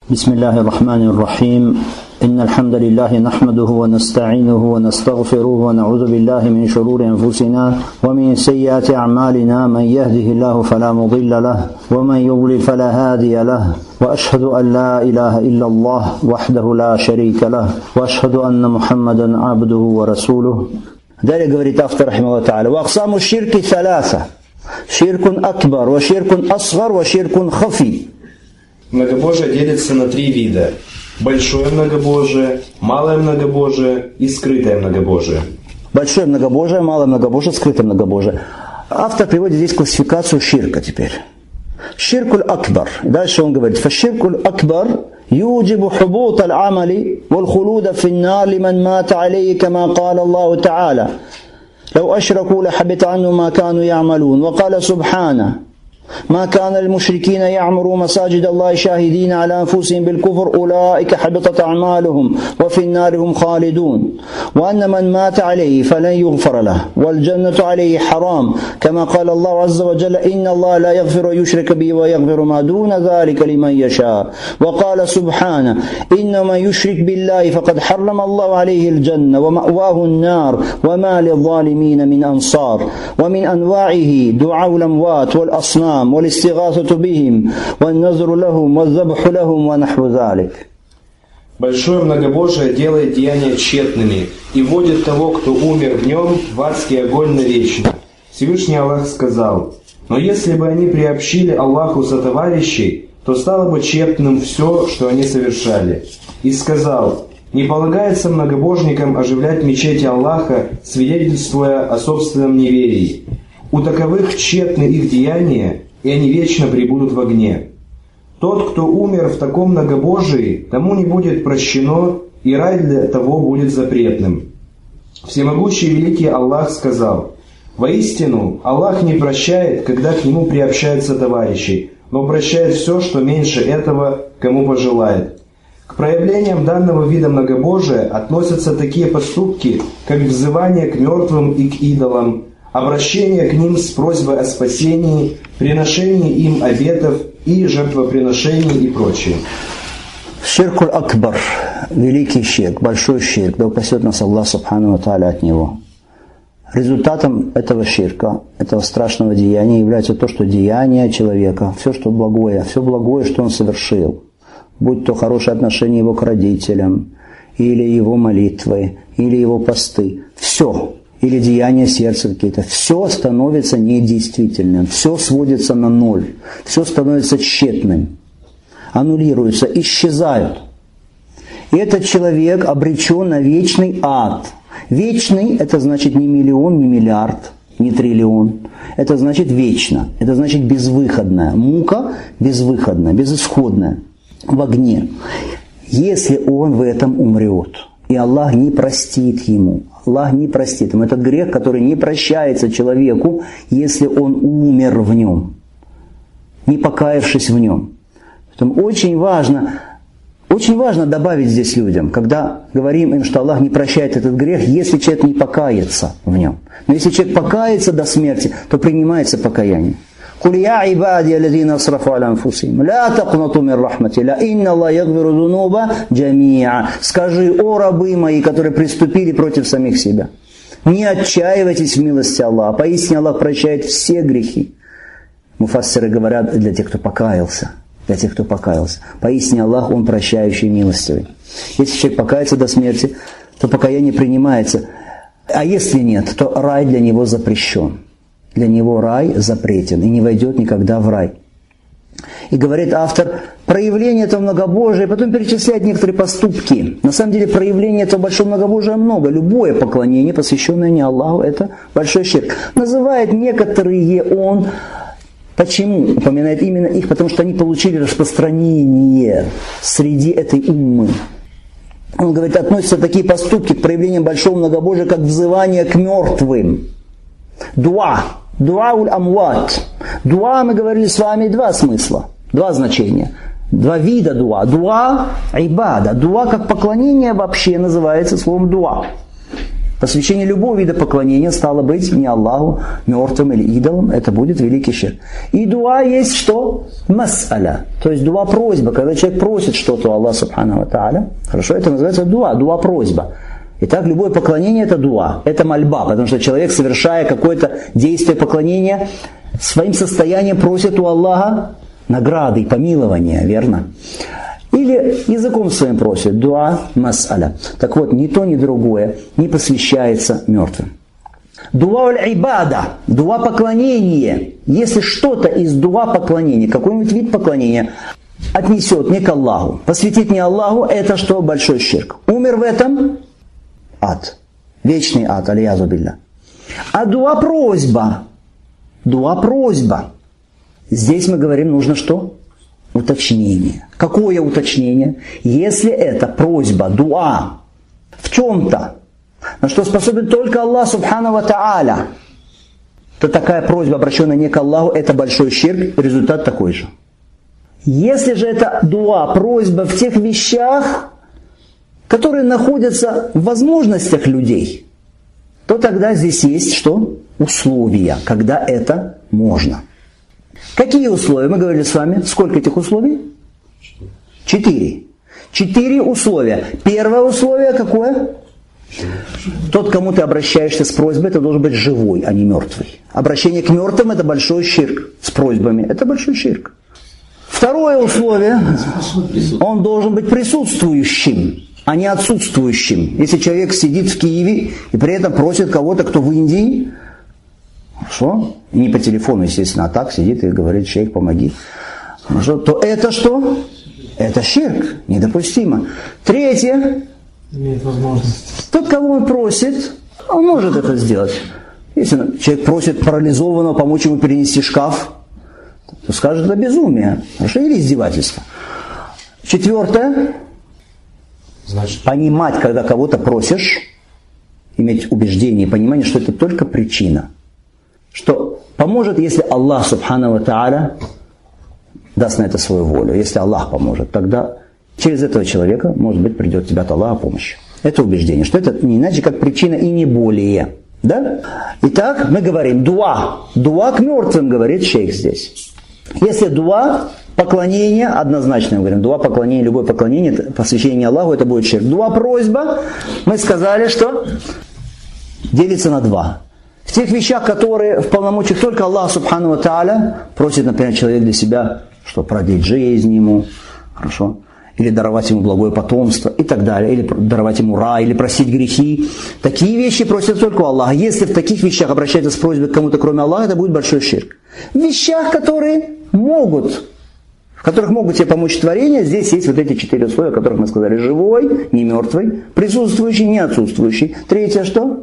بسم الله الرحمن الرحيم إن الحمد لله نحمده ونستعينه ونستغفره ونعوذ بالله من شرور أنفسنا ومن سيئات أعمالنا من يهده الله فلا مضل له ومن يضلل فلا هادي له وأشهد أن لا إله إلا الله وحده لا شريك له وأشهد أن محمدا عبده ورسوله. Далее говорит автор рахимахуллаху та'аля: وأقسام الشرك ثلاثة شرك أكبر وشرك أصغر وشرك خفي. Многобожие делится на три вида: большое многобожие, малое многобожие и скрытое многобожие. Большое многобожие, малое многобожие, скрытое многобожие. Автор приводит здесь классификацию ширка теперь. Ширкуль акбар. Дальше он говорит: фаширкуль акбар юджибу хубут аль-амали валь-хулуда фин-нар лиман мата алейхи, кама каля Аллаху та'аля: лау ашраку лахабита анхум ма кану я'малун. Ва каля субхана: ما كان المشركين يعمروا مساجد الله شاهدين على أنفسهم بالكفر أولئك حبطت أعمالهم وفي النار هم خالدون وأن من مات عليه فلن يغفر له والجنة عليه حرام كما قال الله عز وجل: إن الله لا يغفر يشرك به ويغفر ما دون ذلك لمن يشاء. وقال سبحانه: إن من يشرك بالله فقد حرم الله عليه الجنة ومأواه النار وما للظالمين من أنصار. ومن أنواعه دعاء الأموات والأصنام والاستغاثة بهم والنذر لهم والذبح لهم ونحو ذلك. Большое многобожие делает деяния тщетными и вводит того, кто умер в нем, в адский огонь навечно. Всевышний Аллах сказал: но если бы они приобщили Аллаху сотоварищей, то стало бы тщетным все, что они совершали. И сказал: не полагается многобожникам оживлять мечети Аллаха, свидетельствуя о собственном неверии. У таковых тщетны их деяния, и они вечно пребудут в огне. Тот, кто умер в таком многобожии, тому не будет прощено, и рай для того будет запретным. Всемогущий великий Аллах сказал: воистину, Аллах не прощает, когда к нему приобщаются товарищи, но прощает все, что меньше этого, кому пожелает. К проявлениям данного вида многобожия относятся такие поступки, как взывание к мертвым и к идолам, обращение к ним с просьбой о спасении, приношение им обетов и жертвоприношений и прочее. Ширкуль акбар, великий ширк, большой ширк, да упасет нас Аллах субхану ва тааля от него. Результатом этого ширка, этого страшного деяния является то, что деяние человека, все благое, что он совершил, будь то хорошее отношение его к родителям, или его молитвы, или его посты, все, или деяния сердца какие-то, все становится недействительным, все сводится на ноль, все становится тщетным, аннулируется, исчезают. И этот человек обречен на вечный ад. Вечный – это значит не миллион, не миллиард, не триллион. Это значит вечно, это значит безвыходная. Мука безвыходная, безысходная, в огне. Если он в этом умрет, и Аллах не простит ему, Аллах не простит ему. Этот грех, который не прощается человеку, если он умер в нем, не покаявшись в нем. Поэтому очень важно добавить здесь людям, когда говорим им, что Аллах не прощает этот грех, если человек не покается в нем. Но если человек покается до смерти, то принимается покаяние. قُلْ يَا عِبَادِيَ الَّذِينَ أَسْرَفُوا عَلَى أَنفُسِهِمْ لَا تَقْنَطُوا مِنْ رَحْمَةِ اللَّهِ إِنَّ اللَّهَ يَغْفِرُ الذُّنُوبَ جَمِيعًا. Скажи: о рабы мои, которые приступили против самих себя, не отчаивайтесь в милости Аллаха, поистине Аллах прощает все грехи. Муфассиры говорят: для тех, кто покаялся. Поистине Аллах, Он прощающий, милостивый. Если человек покается до смерти, то покаяние принимается. А если нет, то рай для него запрещен. Для него рай запретен и не войдет никогда в рай. И говорит автор, проявление этого многобожия, потом перечисляет некоторые поступки. На самом деле проявление этого большого многобожия много. Любое поклонение, посвященное не Аллаху, это большой ширк. Называет некоторые он. Почему упоминает именно их? Потому что они получили распространение среди этой уммы. Он говорит, относятся такие поступки к проявлениям большого многобожия, как взывание к мертвым. Дуа уль-амват. Дуа, мы говорили с вами, два смысла, два значения, два вида дуа. Дуа ибада. Дуа как поклонение вообще называется словом дуа. Посвящение любого вида поклонения стало быть не Аллаху, мертвым или идолом, это будет великий ширк. И дуа есть что? Мас'аля, то есть дуа просьба, когда человек просит что-то у Аллаха субхану ва тааля, хорошо, это называется дуа просьба. Итак, любое поклонение это дуа, это мольба, потому что человек, совершая какое-то действие поклонения, своим состоянием просит у Аллаха награды и помилования, верно? Или языком своим просит, дуа мас'аля. Так вот, ни то, ни другое не посвящается мертвым. Дуа аль-ибада, дуа поклонение. Если что-то из дуа поклонения, какой-нибудь вид поклонения отнесет не к Аллаху, посвятит не Аллаху, это что? Большой ширк. Умер в этом ад. Вечный ад, алиязу билля. А дуа просьба. Здесь мы говорим, нужно что? Уточнение. Какое уточнение? Если это просьба, дуа, в чем-то, на что способен только Аллах субхану ва тааля, то такая просьба, обращенная не к Аллаху, это большой ширк, результат такой же. Если же это дуа, просьба в тех вещах, которые находятся в возможностях людей, то тогда здесь есть что? Условия, когда это можно. Какие условия? Мы говорили с вами. Сколько этих условий? 4. 4 условия. Первое условие какое? Тот, к кому ты обращаешься с просьбой, это должен быть живой, а не мертвый. Обращение к мертвым – это большой ширк. С просьбами – это большой ширк. Второе условие – он должен быть присутствующим, а не отсутствующим. Если человек сидит в Киеве и при этом просит кого-то, кто в Индии, хорошо? И не по телефону, естественно, а так сидит и говорит, шейх, помоги. Хорошо? То это что? Это ширк. Недопустимо. Третье. Имеет возможность. Тот, кого он просит, он может это сделать. Если человек просит парализованного помочь ему перенести шкаф, то скажет, это безумие. Хорошо? Или издевательство. Четвертое. Значит, понимать, когда кого-то просишь, иметь убеждение и понимание, что это только причина. Что поможет, если Аллах субхану ва тааля даст на это свою волю. Если Аллах поможет, тогда через этого человека, может быть, придет тебе от Аллаха помощь. Это убеждение, что это не иначе, как причина и не более. Да? Итак, мы говорим дуа. Дуа к мертвым, говорит шейх здесь. Если дуа, поклонение, однозначно мы говорим, дуа, поклонение, любое поклонение, посвящение Аллаху, это будет ширк. Дуа, просьба, мы сказали, что делится на 2. В тех вещах, которые в полномочиях только Аллах субхану ва тааля, просит, например, человек для себя, что продлить жизнь ему, хорошо, или даровать ему благое потомство и так далее, или даровать ему рай, или простить грехи. Такие вещи просят только у Аллаха. Если в таких вещах обращается с просьбой к кому-то кроме Аллаха, это будет большой ширк. В вещах, в которых могут тебе помочь творение, здесь есть вот эти 4 условия, о которых мы сказали. Живой, не мертвый, присутствующий, не отсутствующий. Третье что?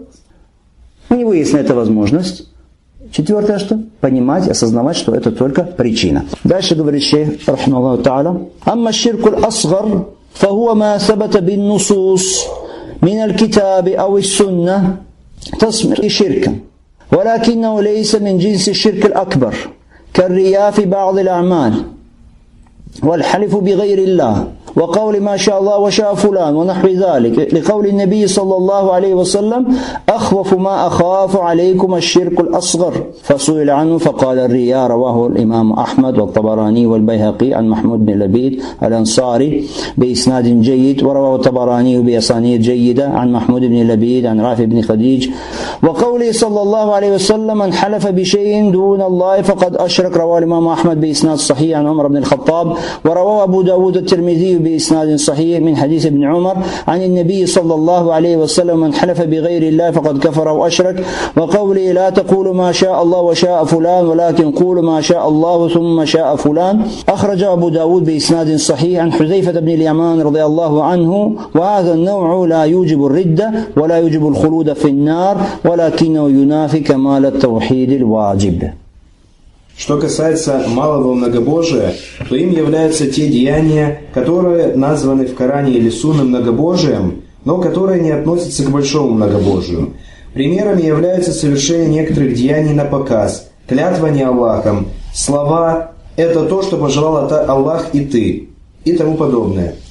У него есть на это возможность. Четвертое что? Понимать, осознавать, что это только причина. Дальше говорит шейх, рахмаллаху та'аля. Амма ширку аль-асгар, фахуа ма сабата бин нусус, мин аль-китаби ау ис-сунна, тасмир ширкан. ولكنه ليس من جنس الشرك الأكبر كالرياء في بعض الأعمال والحلف بغير الله وقول ما شاء الله وشاء فلان ونحو ذلك لقول النبي صلى الله عليه وسلم أخوف ما أخاف عليكم الشرك الأصغر فسئل عنه فقال الرياء. رواه الإمام أحمد والطبراني والبيهقي عن محمود بن لبيد الأنصاري بإسناد جيد، ورواه الطبراني بأسانيد جيدة عن محمود بن لبيد عن رافع بن خديج. وقوله صلى الله عليه وسلم من حلف بشيء دون الله فقد أشرك. رواه الإمام أحمد بإسناد صحيح عن عمر بن الخطاب، ورواه أبو داود الترمذي بإسناد صحيح من حديث ابن عمر عن النبي صلى الله عليه وسلم من حلف بغير الله فقد كفر وأشرك. وقوله لا تقولوا ما شاء الله وشاء فلان ولكن قولوا ما شاء الله ثم شاء فلان. أخرج أبو داود بإسناد صحيح عن حذيفة بن اليمان رضي الله عنه. وهذا النوع لا يوجب الردة ولا يوجب الخلود في النار ولكنه ينافي كمال التوحيد الواجب. Что касается малого многобожия, то им являются те деяния, которые названы в Коране или Сунне многобожием, но которые не относятся к большому многобожию. Примерами являются совершение некоторых деяний на показ, клятвование Аллахом, слова «это то, что пожелал Аллах и ты» и тому подобное.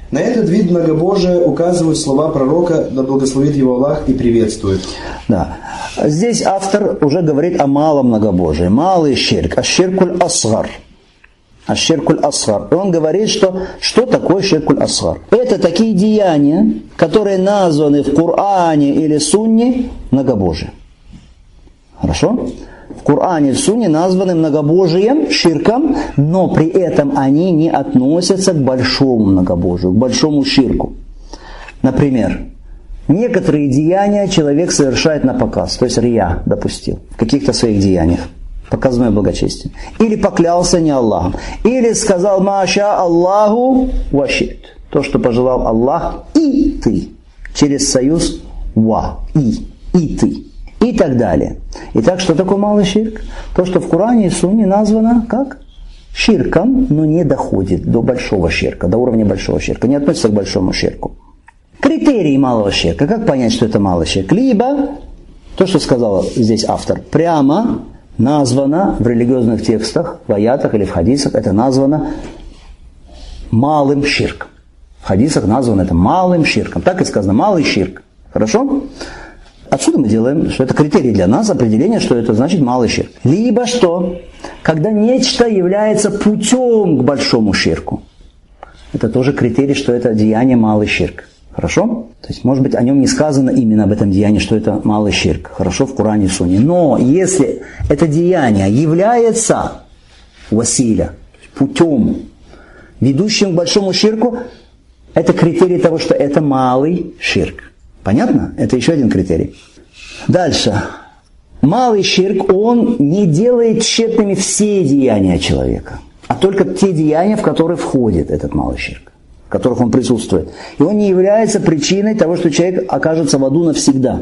На этот вид многобожия указывают слова пророка, да благословит его Аллах и приветствует. Да. Здесь автор уже говорит о малом многобожии. Малый ширк, аш-ширкуль асгар. Аш-ширкуль асгар. И он говорит, что такое ширкуль асгар. Это такие деяния, которые названы в Коране или Сунне многобожием. Хорошо? В Коране и в Сунне названы многобожием, ширком, но при этом они не относятся к большому многобожию, к большому ширку. Например, некоторые деяния человек совершает на показ, то есть рия допустил в каких-то своих деяниях, показное благочестие. Или поклялся не Аллахом, или сказал «Маша Аллаху вашит», то, что пожелал Аллах, и ты, через союз «ва», и ты. И так далее. Итак, что такое малый ширк? То, что в Коране и Сунне названо как ширком, но не доходит до большого ширка, до уровня большого ширка, не относится к большому ширку. Критерии малого ширка. Как понять, что это малый ширк? Либо, то, что сказал здесь автор, прямо названо в религиозных текстах, в аятах или в хадисах, это названо малым ширком. В хадисах названо это малым ширком. Так и сказано, малый ширк. Хорошо? Отсюда мы делаем, что это критерий для нас, определение, что это значит малый ширк. Либо что? Когда нечто является путем к большому ширку. Это тоже критерий, что это деяние малый ширк. Хорошо? То есть, может быть, о нем не сказано именно об этом деянии, что это малый ширк. Хорошо, в Коране и Сунне. Но если это деяние является василя, путем, ведущим к большому ширку, это критерий того, что это малый ширк. Понятно? Это еще один критерий. Дальше. Малый ширк, он не делает тщетными все деяния человека, а только те деяния, в которые входит этот малый ширк, в которых он присутствует. И он не является причиной того, что человек окажется в аду навсегда.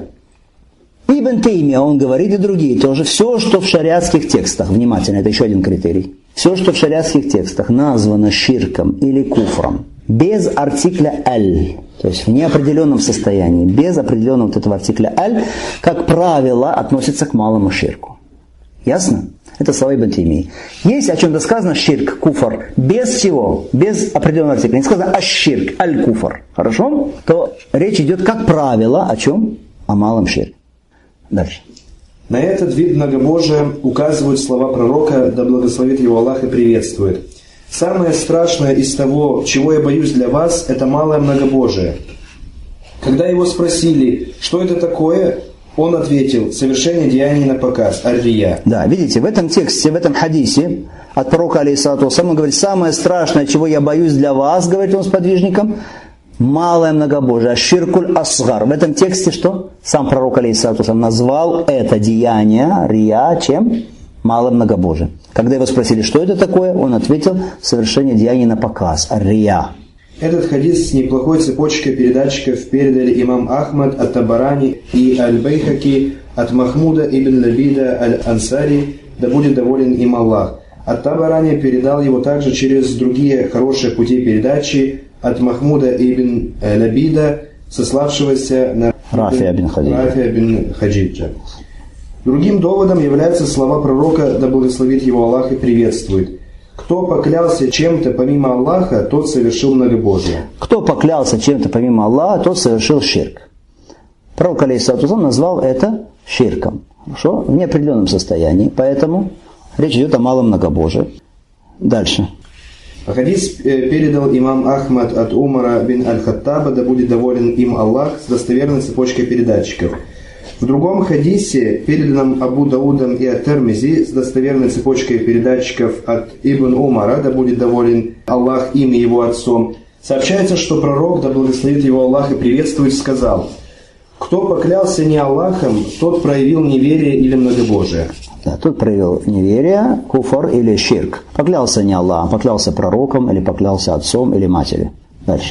Ибн Таймия, он говорит, и другие тоже, все, что в шариатских текстах, внимательно, это еще один критерий, все, что в шариатских текстах названо ширком или куфром, без артикля «аль», то есть в неопределенном состоянии, без определенного вот этого артикля «аль», как правило, относится к малому ширку. Ясно? Это слова Ибн Таймии. Есть о чем-то сказано ширк, куфр, без чего? Без определенного артикля. Не сказано «аш-ширк», «аль-куфр». Хорошо? То речь идет, как правило, о чем? О малом ширке. Дальше. На этот вид многобожия указывают слова пророка, да благословит его Аллах и приветствует. Самое страшное из того, чего я боюсь для вас, это малое многобожие. Когда его спросили, что это такое, он ответил: совершение деяний на показ, аль-рия. Да, видите, в этом тексте, в этом хадисе от пророка, алейхиссалату вассалам, он говорит, самое страшное, чего я боюсь для вас, говорит он сподвижникам, малое многобожие, ширкуль асгар. В этом тексте что? Сам пророк, алейхиссалату вассалам, назвал это деяние, рия, чем? Малое многобожие. Когда его спросили, что это такое, он ответил: совершение деяний на показ, рия. Этот хадис с неплохой цепочкой передатчиков передали имам Ахмад от Табарани и Аль-Байхаки от Махмуда ибн Лабида Аль-Ансари, да будет доволен им Аллах. От Табарани передал его также через другие хорошие пути передачи от Махмуда ибн Лабида, сославшегося на Рафия бин Хаджиджа. Другим доводом являются слова пророка, да благословит его Аллах и приветствует. Кто поклялся чем-то помимо Аллаха, тот совершил многобожие. Кто поклялся чем-то помимо Аллаха, тот совершил ширк. Пророк, алейхиссалату вассалам, назвал это ширком. Хорошо? В неопределенном состоянии. Поэтому речь идет о малом многобожии. Дальше. Хадис передал имам Ахмад от Умара бин Аль-Хаттаба, да будет доволен им Аллах, с достоверной цепочкой передатчиков. В другом хадисе, переданном Абу Даудом и Ат-Тирмизи, с достоверной цепочкой передатчиков от Ибн Умара, да будет доволен Аллах им и его отцом, сообщается, что пророк, да благословит его Аллах и приветствует, сказал: кто поклялся не Аллахом, тот проявил неверие или многобожие. Да, тот проявил неверие, куфр или ширк. Поклялся не Аллахом, поклялся пророком, или поклялся отцом или матерью. Дальше.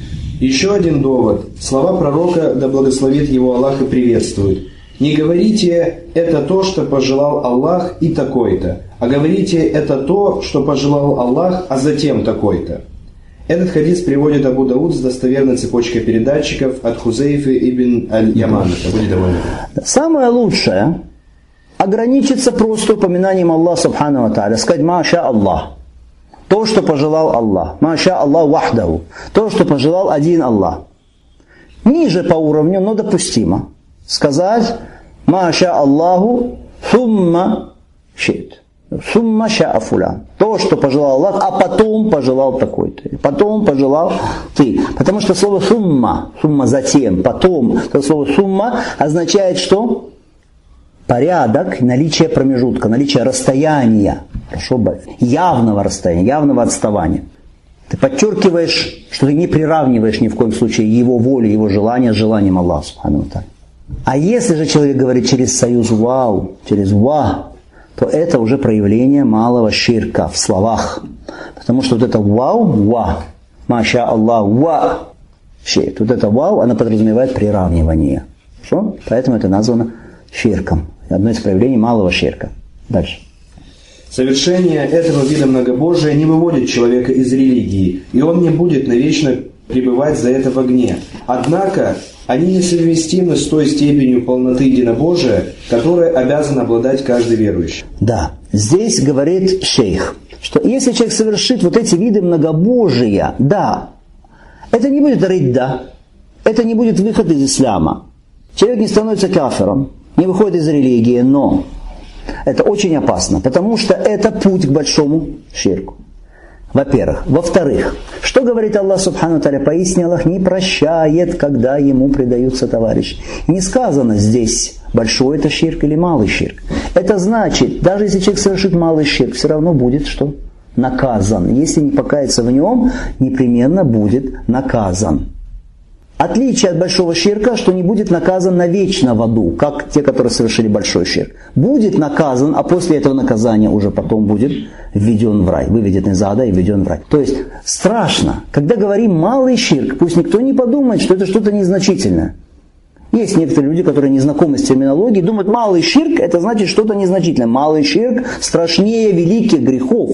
Еще один довод. Слова пророка, да благословит его Аллах и приветствует. Не говорите «это то, что пожелал Аллах и такой-то», а говорите «это то, что пожелал Аллах, а затем такой-то». Этот хадис приводит Абу Дауд с достоверной цепочкой передатчиков от Хузейфы ибн Аль-Ямана. Самое лучшее ограничиться просто упоминанием Аллаха субхану ва тааля, сказать «Маша Аллах». То, что пожелал Аллах. Маша Аллах вахдаху. То, что пожелал один Аллах. Ниже по уровню, но допустимо. Сказать Маша Аллаху сумма шит. Сумма ша'a фулян. То, что пожелал Аллах, а потом пожелал такой-то. Потом пожелал ты. Потому что слово сумма, сумма затем, потом, то слово сумма означает что? Порядок, наличие промежутка, наличие расстояния. Хорошо, явного расстояния, явного отставания. Ты подчеркиваешь, что ты не приравниваешь ни в коем случае его волю, его желание с желанием Аллаха. А если же человек говорит через союз вау, через ва, то это уже проявление малого ширка в словах. Потому что вот это вау, ва, маша Аллах, ва, ширк. Вот это вау, она подразумевает приравнивание. Хорошо? Поэтому это названо ширком. Одно из проявлений малого ширка. Дальше. Совершение этого вида многобожия не выводит человека из религии, и он не будет навечно пребывать за это в огне. Однако они несовместимы с той степенью полноты единобожия, которой обязан обладать каждый верующий. Да, здесь говорит шейх, что если человек совершит вот эти виды многобожия, да, это не будет ридда, это не будет выход из ислама. Человек не становится кафиром, не выходит из религии, но это очень опасно, потому что это путь к большому ширку. Во-первых. Во-вторых, что говорит Аллах Субхану Тааля? Поистине Аллах не прощает, когда ему предаются товарищи. Не сказано здесь, большой это ширк или малый ширк. Это значит, даже если человек совершит малый ширк, все равно будет что? Наказан. Если не покаяться в нем, непременно будет наказан. Отличие от большого ширка, что не будет наказан навечно в аду, как те, которые совершили большой ширк. Будет наказан, а после этого наказания уже потом будет введен в рай. Выведен из ада и введен в рай. То есть страшно. Когда говорим малый ширк, пусть никто не подумает, что это что-то незначительное. Есть некоторые люди, которые не знакомы с терминологией, думают, малый ширк это значит что-то незначительное. Малый ширк страшнее великих грехов.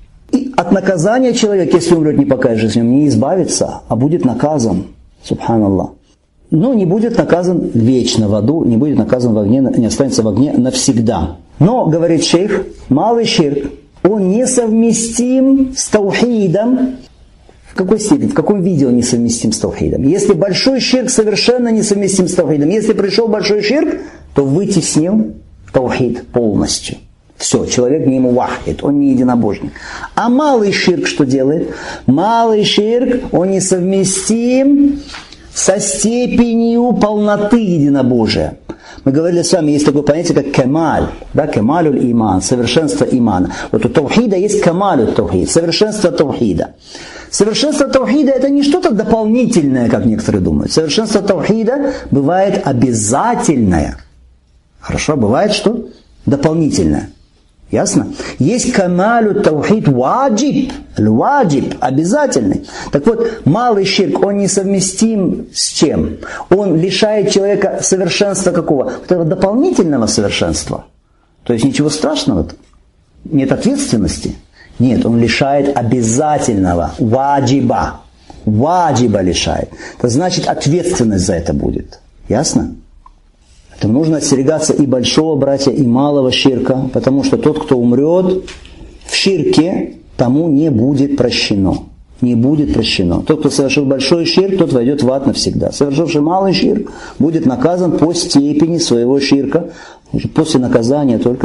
И от наказания человек, если умрет, не покаясь в нем, не избавится, а будет наказан. Субханаллах. Но не будет наказан вечно в аду, не будет наказан в огне, не останется в огне навсегда. Но, говорит шейх, малый ширк, он несовместим с таухидом. В какой степени, в каком виде он несовместим с таухидом? Если большой ширк совершенно несовместим с таухидом, если пришел большой ширк, то вытеснил таухид полностью. Все, человек не мувахид, он не единобожник. А малый ширк что делает? Малый ширк, он несовместим со степенью полноты единобожия. Мы говорили с вами, есть такое понятие, как кемаль, да, кемалюль иман, совершенство имана. Вот у таухида есть кемалюль таухид, совершенство таухида. Совершенство таухида это не что-то дополнительное, как некоторые думают. Совершенство таухида бывает обязательное. Хорошо, бывает что? Дополнительное. Ясно? Есть камалю таухид ваджиб, обязательный. Так вот, малый ширк, он несовместим с чем? Он лишает человека совершенства какого? Вот этого дополнительного совершенства. То есть ничего страшного, нет ответственности. Нет, он лишает обязательного, ваджиба. Ваджиба лишает. Это значит, ответственность за это будет. Ясно? Поэтому нужно остерегаться и большого, братья, и малого ширка, потому что тот, кто умрет в ширке, тому не будет прощено. Не будет прощено. Тот, кто совершил большой ширк, тот войдет в ад навсегда. Совершивший малый ширк будет наказан по степени своего ширка, после наказания только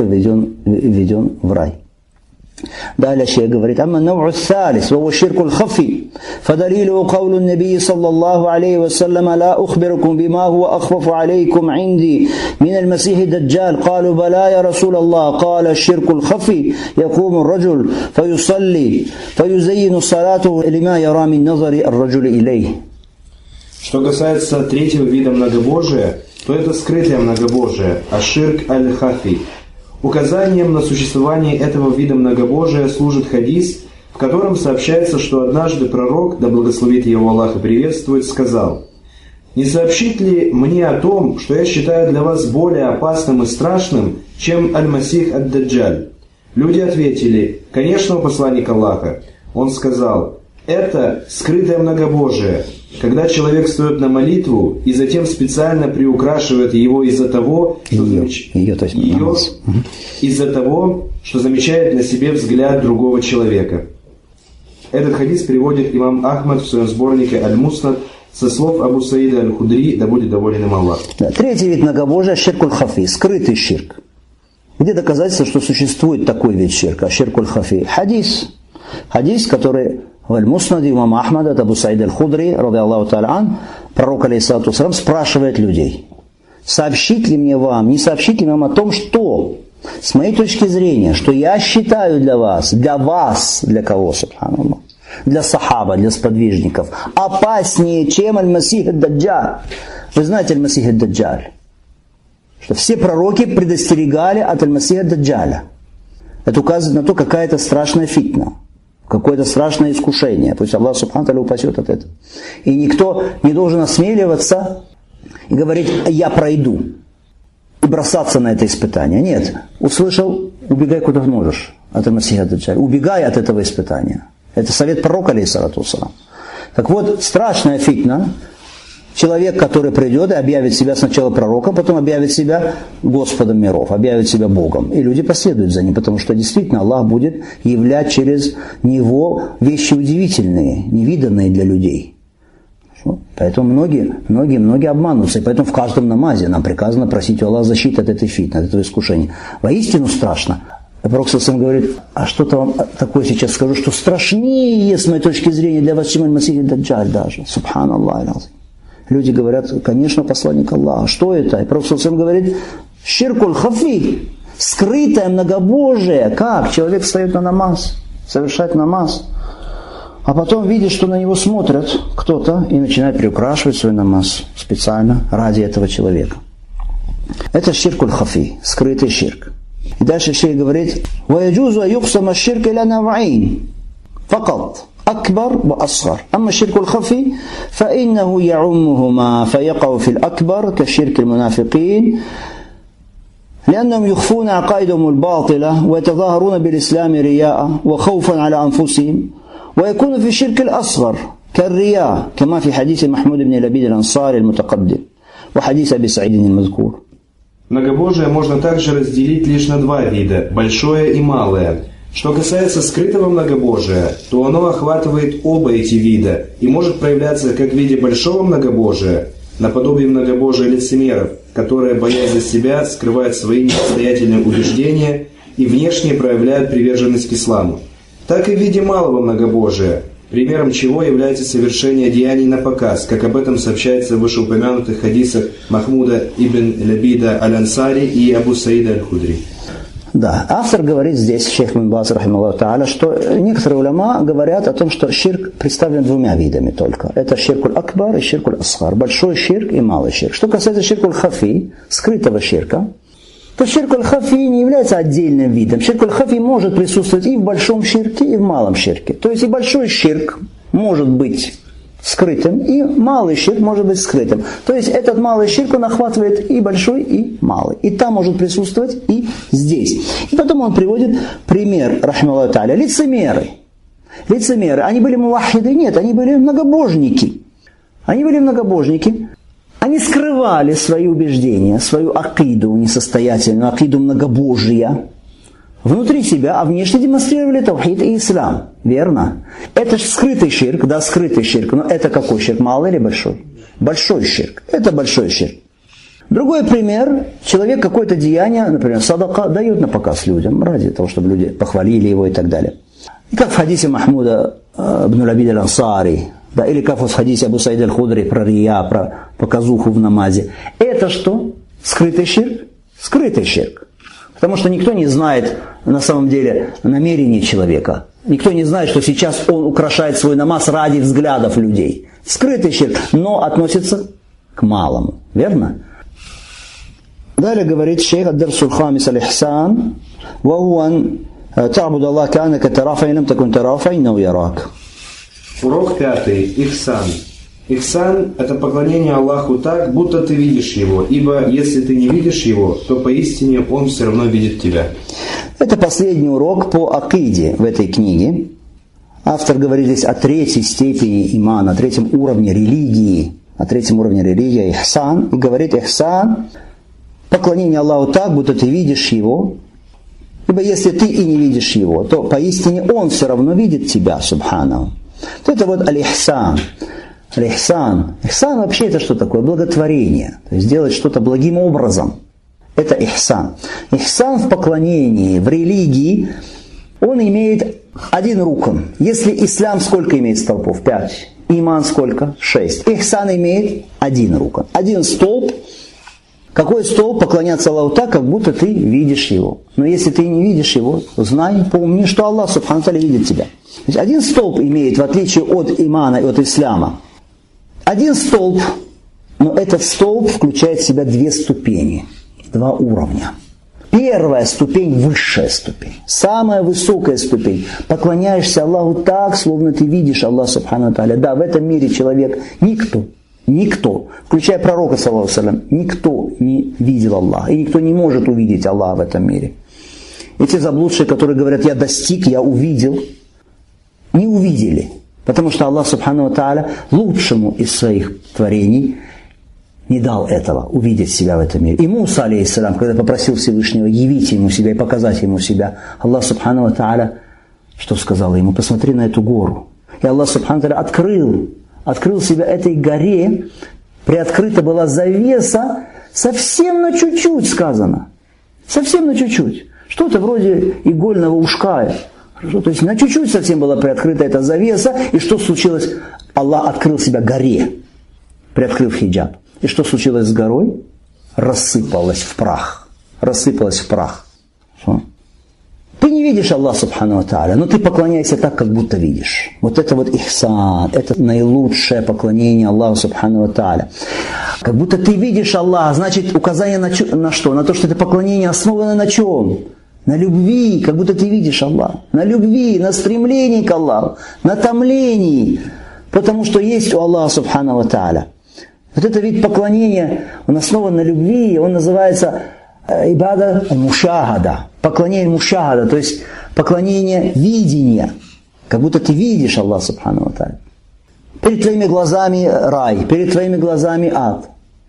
введен в рай. Далее шейх говорит: «Амма нав'у ас-салис, ва хува ширку al-хафи, фадалилу каулу ан-наби саллаллаху алейхи ва саллям: ла ухбирукум бима хува ахфафу алейкум инди мин аль-масих ад-дajjal. Калу бала я расул Аллах. Кала аш-ширку al-хафи якуму ар-раджул фаюсалли фаюзаййину салатуху лима яра мин назари ар-раджули илейхи». Что касается третьего вида многобожия, то это скрытое многобожие, аш-ширк аль-хафи. Указанием на существование этого вида многобожия служит хадис, в котором сообщается, что однажды пророк, да благословит его Аллах и приветствует, сказал: «Не сообщит ли мне о том, что я считаю для вас более опасным и страшным, чем Аль-Масих ад-Даджаль?» Люди ответили: «Конечно, о посланник Аллаха». Он сказал: «Это скрытое многобожие, когда человек встает на молитву и затем специально приукрашивает его из-за того, что замечает на себе взгляд другого человека». Этот хадис приводит имам Ахмад в своем сборнике Аль-Муснад со слов Абу Саида Аль-Худри, да будет доволен им Аллах. Да, третий вид многобожия – ширкуль хафи, скрытый ширк. Где доказательство, что существует такой вид ширка, ширкуль хафи? Хадис. Хадис, который в Аль-Муснаде имама Ахмада, от Абу Саида Аль-Худри, ради Аллаху та'аля, пророк алейхиссалату вассалям, спрашивает людей: сообщить ли мне вам, не сообщить ли вам о том, что, с моей точки зрения, что я считаю для вас, для кого, субханаллах? Для сахаба, для сподвижников, опаснее, чем Аль-Масих ад-Даджаль. Вы знаете Аль-Масих ад-Даджаль? Что все пророки предостерегали от Аль-Масиха ад-Даджаля. Это указывает на то, какая это страшная фитна, какое-то страшное искушение. Пусть Аллах субхану ва тааля упасет от этого. И никто не должен осмеливаться и говорить: я пройду, и бросаться на это испытание. Нет. Услышал, убегай куда можешь от Аль-Масиха ад-Даджаля. Убегай от этого испытания. Это совет пророка, алейхиссалату вассалам. Так вот, страшная фитна. Человек, который придет и объявит себя сначала пророком, потом объявит себя Господом миров, объявит себя Богом. И люди последуют за ним, потому что действительно Аллах будет являть через него вещи удивительные, невиданные для людей. Поэтому многие обманутся. И поэтому в каждом намазе нам приказано просить у Аллаха защиты от этой фитны, от этого искушения. Воистину страшно. Пророк сам говорит: а что-то вам такое сейчас скажу, что страшнее, с моей точки зрения, для вас, чем Аль-Масих ад-Даджаль даже. Субханаллах. Люди говорят: конечно, посланник Аллаха, что это? И Пророк сам говорит: ширкуль хафи, скрытое многобожие. Как? Человек встает на намаз, совершает намаз, а потом видит, что на него смотрят кто-то и начинает приукрашивать свой намаз специально ради этого человека. Это ширкуль хафи, скрытый ширк. И дальше шейх говорит: وَيَجُوزُ أَيُقْسَمَ الشِّرْكَ إِلَى نَوْعَيْنِ فقط أكبر وأصغر. أما الشرك الخفي فإنه يعمهما فيقع في الأكبر كشرك المنافقين لأنهم يخفون عقائدهم الباطلة ويتظاهرون بالإسلام رياء وخوفا على أنفسهم، ويكون في الشرك الأصغر كالرياء كما في حديث محمود بن لبيد الأنصاري المتقدم وحديث أبي سعيد المذكور. Многобожие можно также разделить лишь на два вида – большое и малое. Что касается скрытого многобожия, то оно охватывает оба эти вида и может проявляться как в виде большого многобожия, наподобие многобожия лицемеров, которые, боясь за себя, скрывают свои несостоятельные убеждения и внешне проявляют приверженность к исламу, так и в виде малого многобожия, примером чего является совершение деяний на показ, как об этом сообщается в вышеупомянутых хадисах Махмуда ибн Лабида аль-Ансари и Абу Саида аль-Худри. Да, автор говорит здесь, шейх Ибн Баз, рахимахуллаху та'аля, что некоторые уляма говорят о том, что ширк представлен двумя видами только. Это ширкуль акбар и ширкуль асгар. Большой ширк и малый ширк. Что касается ширкуль хафи, скрытого ширка, то ширкуль хафи не является отдельным видом. Ширкуль хафи может присутствовать и в большом ширке, и в малом ширке. То есть и большой ширк может быть скрытым, и малый ширк может быть скрытым. То есть этот малый ширк, он охватывает и большой, и малый. И там может присутствовать, и здесь. И потом он приводит пример, рахималлаху та'аля, лицемеры. Лицемеры, они были муваххиды? Нет, они были многобожники. Они скрывали свои убеждения, свою акиду несостоятельную, акиду многобожия внутри себя, а внешне демонстрировали таухид и ислам. Верно? Это же скрытый ширк, да, скрытый ширк. Но это какой ширк? Малый или большой? Большой ширк. Это большой ширк. Другой пример. Человек какое-то деяние, например, садака, дает на показ людям, ради того, чтобы люди похвалили его и так далее. И как в хадисе Махмуда ибн Лабид аль-Ансари, да, или как в хадисе Абу Саида аль-Худри про рия, про показуху в намазе. Это что? Скрытый ширк? Скрытый ширк. Потому что никто не знает на самом деле намерения человека. Никто не знает, что сейчас он украшает свой намаз ради взглядов людей. Скрытый ширк, но относится к малому. Верно? Далее говорит шейх ад-дарсуль хамис аль-ихсан вахуан та'буд Аллах ка'аннака тараху фа ин лам такун тараху фа иннаху ярак. Урок 5. Ихсан. Ихсан – это поклонение Аллаху так, будто ты видишь Его, ибо если ты не видишь Его, то поистине Он все равно видит тебя. Это последний урок по акиде в этой книге. Автор говорит здесь о третьей степени имана, о третьем уровне религии. О третьем уровне религии, ихсан. И говорит: ихсан – поклонение Аллаху так, будто ты видишь Его. Ибо если ты и не видишь его, то поистине он все равно видит тебя, субханаху. То это вот аль-ихсан. Аль-ихсан. Ихсан вообще это что такое? Благотворение. То есть делать что-то благим образом. Это ихсан. Ихсан в поклонении, в религии, он имеет один рукн. Если ислам сколько имеет столпов? 5. Иман сколько? 6. Ихсан имеет один рукн. Один столб. Какой столб? Поклоняться Аллаху так, как будто ты видишь его. Но если ты не видишь его, знай, помни, что Аллах субхану ва тааля видит тебя. То есть один столб имеет, в отличие от имана и от ислама, один столб, но этот столб включает в себя 2 ступени, 2 уровня. Первая ступень – высшая ступень, самая высокая ступень. Поклоняешься Аллаху так, словно ты видишь Аллаха субхану ва тааля. Да, в этом мире человек никто, включая пророка, саллаллаху алейхи ва саллям, никто не видел Аллаха, и никто не может увидеть Аллаха в этом мире. Эти заблудшие, которые говорят, я достиг, я увидел, не увидели. Потому что Аллах субхану ва тааля лучшему из своих творений не дал этого, увидеть себя в этом мире. И Муса, алейхиссалям, когда попросил Всевышнего явить ему себя и показать ему себя, Аллах субхану ва тааля что сказал ему? Посмотри на эту гору. И Аллах субхану ва тааля открыл себя этой горе, приоткрыта была завеса, совсем на чуть-чуть сказано. Совсем на чуть-чуть. Что-то вроде игольного ушка. То есть на чуть-чуть совсем была приоткрыта эта завеса, и что случилось? Аллах открыл себя горе, приоткрыв хиджаб. И что случилось с горой? Рассыпалась в прах. Рассыпалась в прах. Что? Ты не видишь Аллаха субхану ва тааля, но ты поклоняйся так, как будто видишь. Вот это вот ихсан, это наилучшее поклонение Аллаху субхану ва тааля. Как будто ты видишь Аллаха, значит указание на что? На то, что это поклонение основано на чем? На любви, как будто ты видишь Аллаха. На любви, на стремлении к Аллаху, на томлении. Потому что есть у Аллаха субхану ва тааля. Вот этот вид поклонения, он основан на любви, он называется ибада мушахада. Поклонение мушахада, то есть поклонение видения. Как будто ты видишь Аллаха субхану ва тааля. Перед твоими глазами рай, перед твоими глазами ад.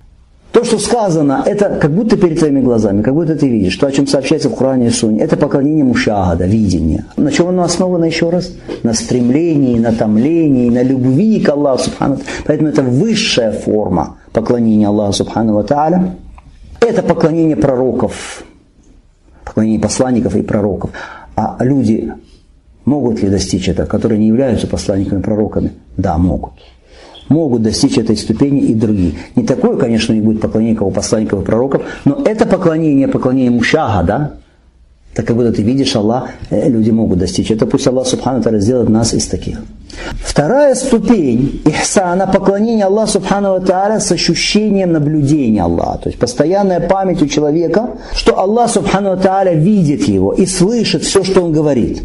То, что сказано, это как будто перед твоими глазами, как будто ты видишь. То, о чем сообщается в Коране и Сунне, это поклонение мушахада, видения. На чем оно основано еще раз? На стремлении, на томлении, на любви к Аллаху субхану ва тааля. Поэтому это высшая форма поклонения Аллаху субхану ва тааля. Это поклонение пророков, поклонение посланников и пророков. А люди могут ли достичь этого, которые не являются посланниками и пророками? Да, могут. Могут достичь этой ступени и другие. Не такое, конечно, не будет поклонение кого посланников и пророков, но это поклонение мушаха, да? Так как будто ты видишь Аллах, люди могут достичь. Это пусть Аллах субхану ва тааля сделает нас из таких. Вторая ступень ихсана, поклонение Аллаху субхану ва тааля с ощущением наблюдения Аллаха. То есть постоянная память у человека, что Аллах субхану ва тааля видит его и слышит все, что он говорит.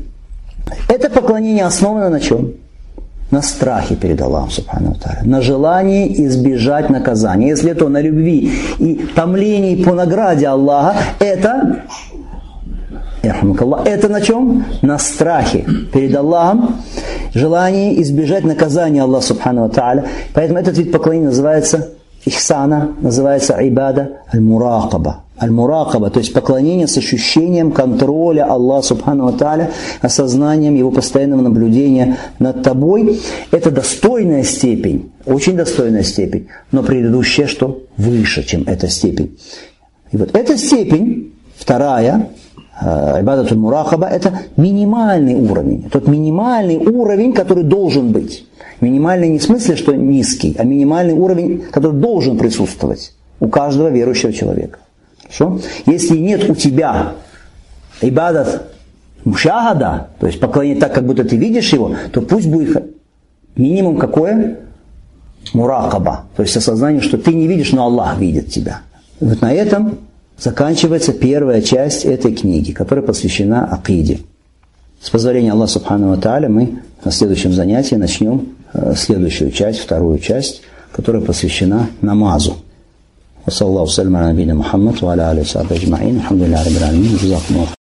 Это поклонение основано на чем? На страхе перед Аллахом субхану ва тааля, на желании избежать наказания. Если то на любви и томлении по награде Аллаха, это на чем? На страхе перед Аллахом, желание избежать наказания Аллаха субхану ва тааля. Поэтому этот вид поклонения называется ихсана, называется ибада аль-муракаба. Аль-муракаба, то есть поклонение с ощущением контроля Аллаха субхану ва тааля, осознанием его постоянного наблюдения над тобой. Это достойная степень, очень достойная степень, но предыдущая что? Выше, чем эта степень. И вот эта степень, вторая, ибадат аль-муракаба, это минимальный уровень. Тот минимальный уровень, который должен быть. Минимальный не в смысле, что низкий, а минимальный уровень, который должен присутствовать у каждого верующего человека. Хорошо? Если нет у тебя ибадат мушахада, то есть поклонение так, как будто ты видишь его, то пусть будет минимум какое? Муракаба. То есть осознание, что ты не видишь, но Аллах видит тебя. И вот на этом заканчивается первая часть этой книги, которая посвящена акиде. С позволения Аллаха субхану ва тааля мы на следующем занятии начнем следующую часть, вторую часть, которая посвящена намазу. وصلى الله وسلم على نبينا محمد وعلى آله وصحبه أجمعين الحمد لله رب العالمين جزاكم الله